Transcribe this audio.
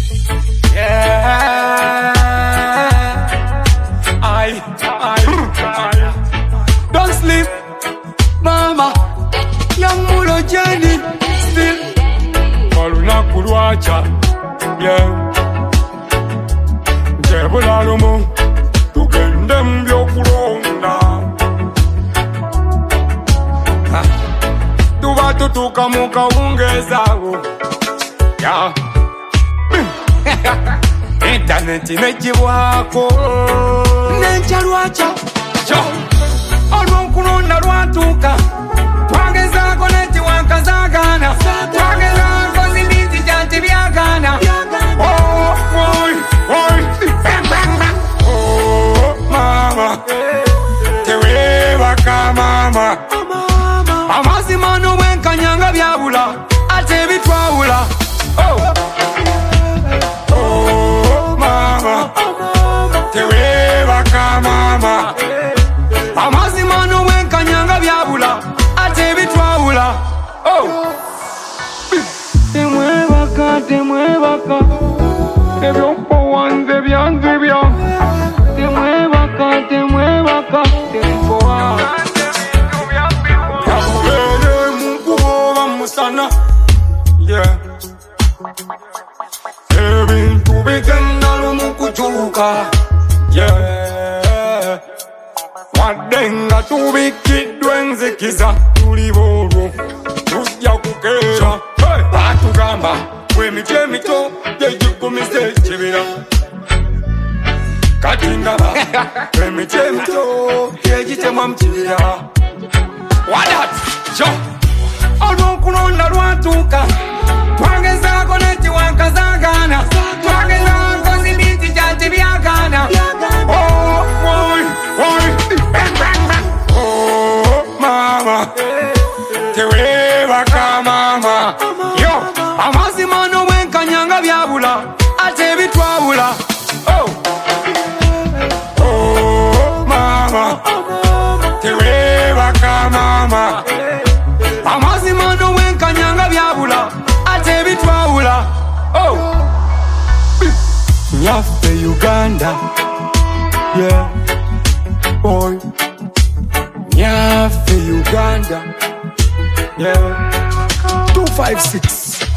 Yeah. I don't sleep, mama. Young Mulo Jenny still. Maluna Kuruacha. Yeah. Jebula Lumu. Tukendem Yokurona. Tutuka muka ungezawo. Yeah. Internet imejibwako Nenchaluacha Cho Olwonkulunda lwatuka Twagezako netiwankazagana Twagezako zibiti janti byagana Oh, oi, oi Bang, bang, bang Oh, mama Tewebaka mama Amazimano wenkanyanga byabula Ate bitwawula Oh mama amazimano wenkanyanga byabula ate bitwawula oh temwebaka ebyompo wanze byanze bya temwebaka tempo wanze kabele munkuba musana yeah ebintu bigenda lumukuchuka yeah wadenga tubikidwe nzikiza tulibolwo tujja kukeera batugamba wemiti emito gyegikumise ekibira kati ndaba emiti emito gyegitemwa mu kibira wadat jo olw'okulonda lwatuuka twagezaako netiwankazagana twagezaako zibiti janti byagana oh boy bang bang bang oh mama tewebaka mama yo amazimano wenkanyanga byabula ate bitwawula oh mama tewebaka mama amazimano wenkanyanga byabula ate bitwawula oh nyaffe Uganda yeah boy nyaffe Uganda yeah 256